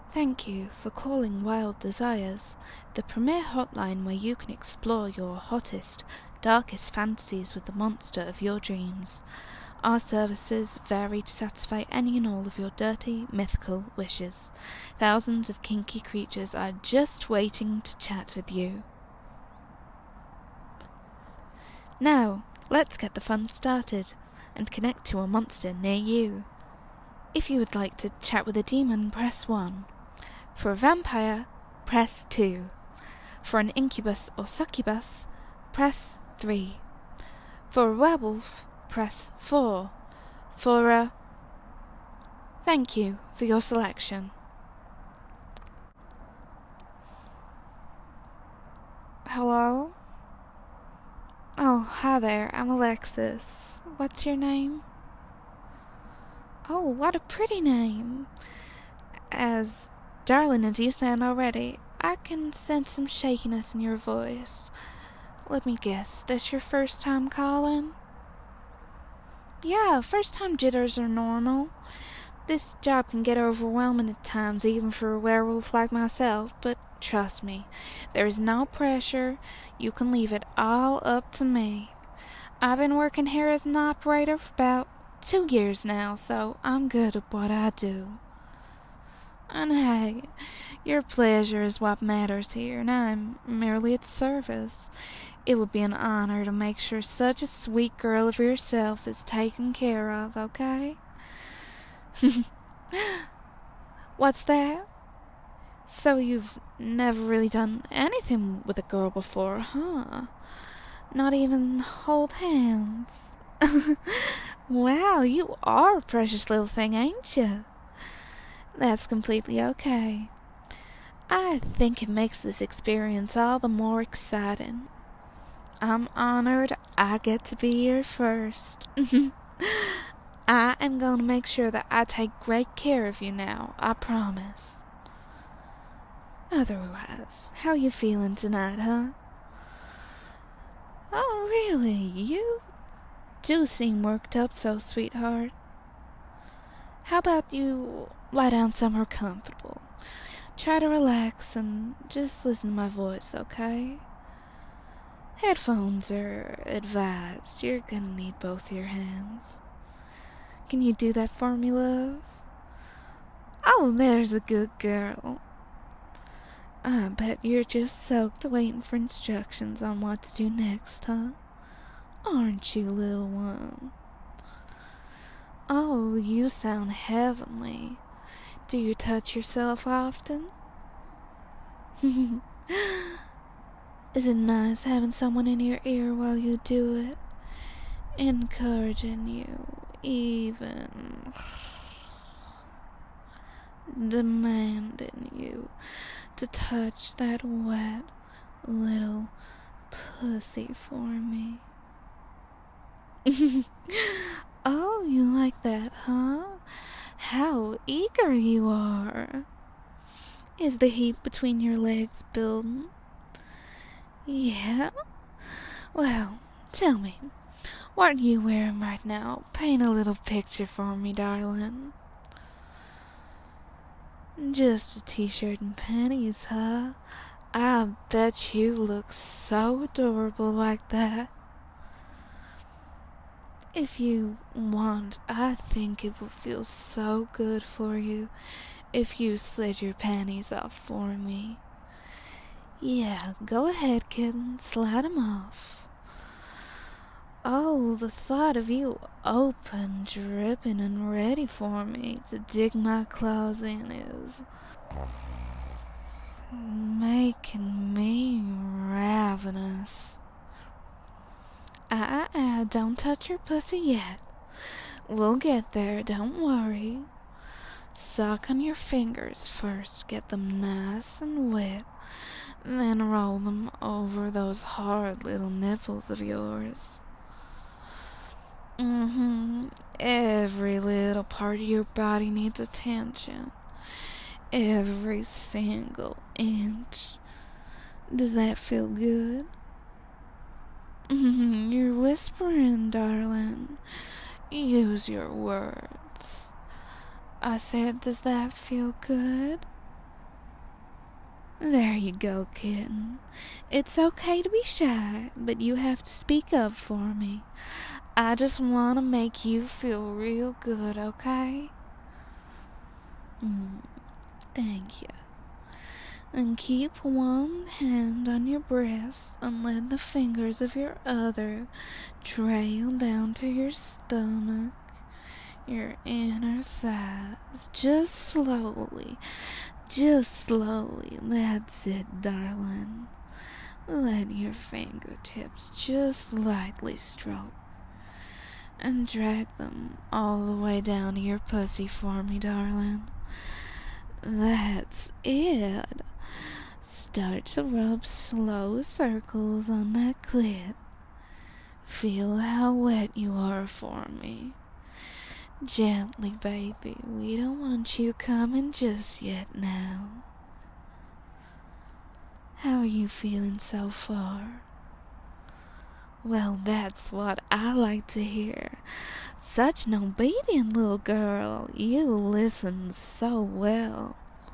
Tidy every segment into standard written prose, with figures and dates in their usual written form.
Thank you for calling Wild Desires, the premier hotline where you can explore your hottest, darkest fantasies with the monster of your dreams. Our services vary to satisfy any and all of your dirty, mythical wishes. Thousands of kinky creatures are just waiting to chat with you. Now, let's get the fun started and connect to a monster near you. If you would like to chat with a demon, press 1. For a vampire, press 2. For an incubus or succubus, press 3. For a werewolf, press 4. For a... Thank you for your selection. Hello? Oh, hi there, I'm Alexis. What's your name? Oh, what a pretty name. As darling as you sound already, I can sense some shakiness in your voice. Let me guess, this your first time calling? Yeah, first time jitters are normal. This job can get overwhelming at times, even for a werewolf like myself, but trust me, there is no pressure. You can leave it all up to me. I've been working here as an operator for about 2 years now, so I'm good at what I do. And hey, your pleasure is what matters here, and I'm merely at service. It would be an honor to make sure such a sweet girl of yourself is taken care of, okay? What's that? So you've never really done anything with a girl before, huh? Not even hold hands? Wow, you are a precious little thing, ain't you? That's completely okay. I think it makes this experience all the more exciting. I'm honored I get to be here first. I am going to make sure that I take great care of you now, I promise. Otherwise, how you feeling tonight, huh? Oh, really? You do seem worked up so, sweetheart. How about you lie down somewhere comfortable? Try to relax and just listen to my voice, okay? Headphones are advised. You're gonna need both your hands. Can you do that for me, love? Oh, there's a good girl. I bet you're just soaked waiting for instructions on what to do next, huh? Aren't you, little one? Oh, you sound heavenly. Do you touch yourself often? Is it nice having someone in your ear while you do it? Encouraging you, even demanding you to touch that wet little pussy for me. Oh, you like that, huh? How eager you are. Is the heat between your legs building? Yeah? Well, tell me, what are you wearing right now? Paint a little picture for me, darling. Just a t-shirt and panties, huh? I bet you look so adorable like that. If you want, I think it will feel so good for you if you slid your panties off for me. Yeah, go ahead, kitten, slide 'em off. Oh, the thought of you open, dripping, and ready for me to dig my claws in is making me ravenous. Don't touch your pussy yet. We'll get there, don't worry. Suck on your fingers first, get them nice and wet, then roll them over those hard little nipples of yours. Every little part of your body needs attention. Every single inch. Does that feel good? You're whispering, darling. Use your words. I said, does that feel good? There you go, kitten. It's okay to be shy, but you have to speak up for me. I just want to make you feel real good, okay? Thank you. And keep one hand on your breast and let the fingers of your other trail down to your stomach, your inner thighs, just slowly. That's it, darling. Let your fingertips just lightly stroke and drag them all the way down to your pussy for me, darling. That's it. Start to rub slow circles on that clit. Feel how wet you are for me. Gently, baby. We don't want you coming just yet now. How are you feeling so far? Well, that's what I like to hear. Such an obedient little girl. You listen so well.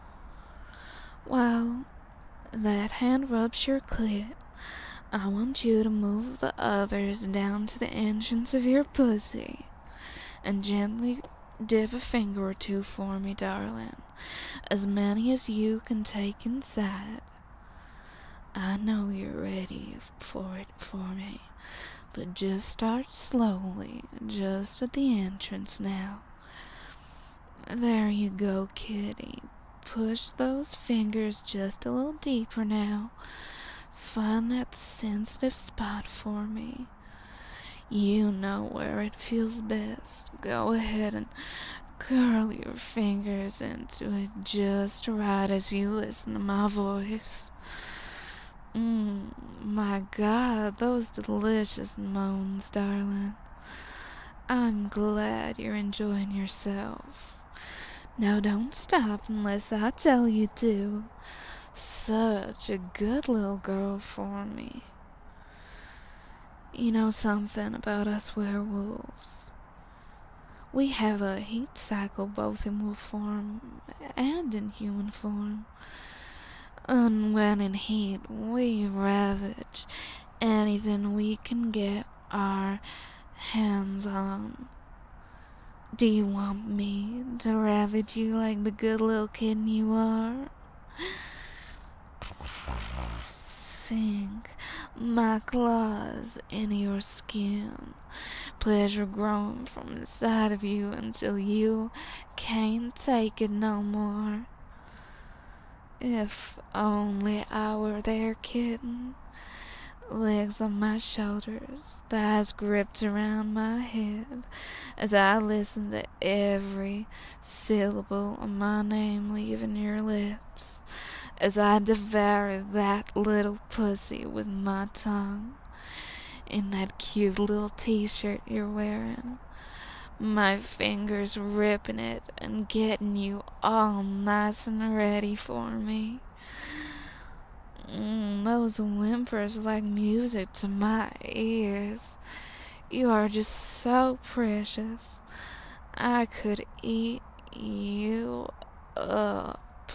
While that hand rubs your clit, I want you to move the others down to the entrance of your pussy and gently dip a finger or two for me, darling. As many as you can take inside. I know you're ready for it for me, but just start slowly, just at the entrance now. There you go, kitty. Push those fingers just a little deeper now. Find that sensitive spot for me. You know where it feels best. Go ahead and curl your fingers into it just right as you listen to my voice. My God, those delicious moans, darling. I'm glad you're enjoying yourself. Now don't stop unless I tell you to. Such a good little girl for me. You know something about us werewolves? We have a heat cycle both in wolf form and in human form. And when in heat, we ravage anything we can get our hands on. Do you want me to ravage you like the good little kitten you are? Sink my claws into your skin, pleasure growing from inside of you until you can't take it no more. If only I were there, kitten. Legs on my shoulders, thighs gripped around my head, as I listen to every syllable of my name leaving your lips, as I devour that little pussy with my tongue, in that cute little t-shirt you're wearing, my fingers ripping it and getting you all nice and ready for me. Those whimpers like music to my ears. You are just so precious. I could eat you up.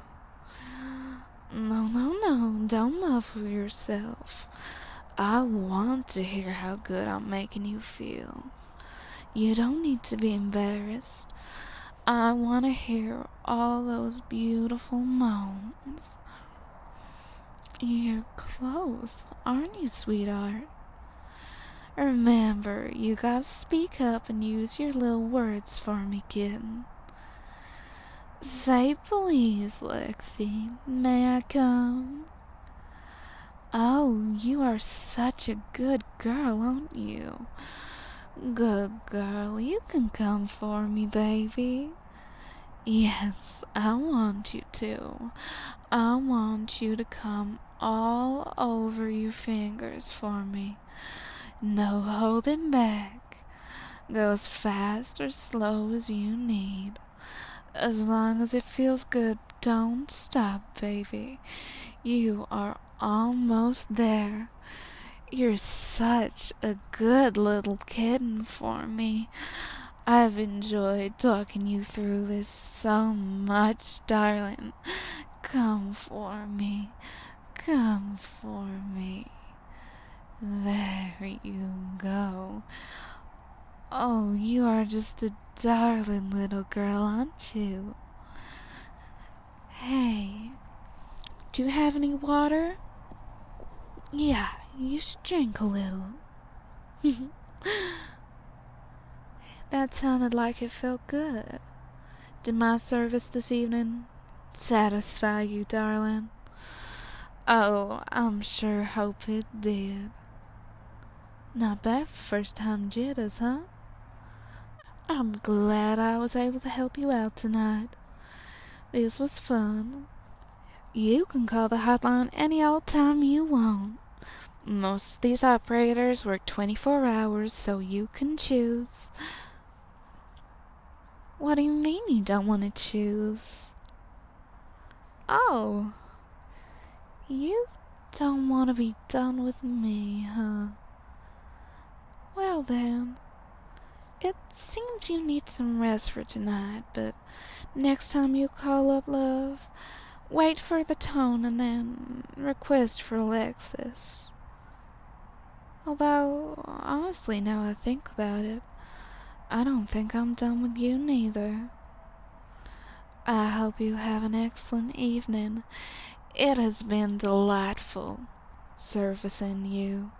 No, don't muffle yourself. I want to hear how good I'm making you feel. You don't need to be embarrassed. I want to hear all those beautiful moans. You're close, aren't you, sweetheart? Remember, you gotta speak up and use your little words for me, kitten. Say please, Lexi, may I come? Oh, you are such a good girl, aren't you? Good girl, you can come for me, baby. Yes, I want you to. I want you to come all over your fingers for me. No holding back. Go as fast or slow as you need. As long as it feels good, don't stop, baby. You are almost there. You're such a good little kitten for me. I've enjoyed talking you through this so much, darling. Come for me. Come for me. There you go. Oh, you are just a darling little girl, aren't you? Hey, do you have any water? Yeah, you should drink a little. That sounded like it felt good. Did my service this evening satisfy you, darling? Oh, I'm sure hope it did. Not bad for first time jitters, huh? I'm glad I was able to help you out tonight. This was fun. You can call the hotline any old time you want. Most of these operators work 24 hours, so you can choose. What do you mean you don't want to choose? Oh, you don't want to be done with me, huh? Well then, it seems you need some rest for tonight, but next time you call up, love, wait for the tone and then request for Alexis. Although, honestly, now I think about it, I don't think I'm done with you neither. I hope you have an excellent evening. It has been delightful servicing you.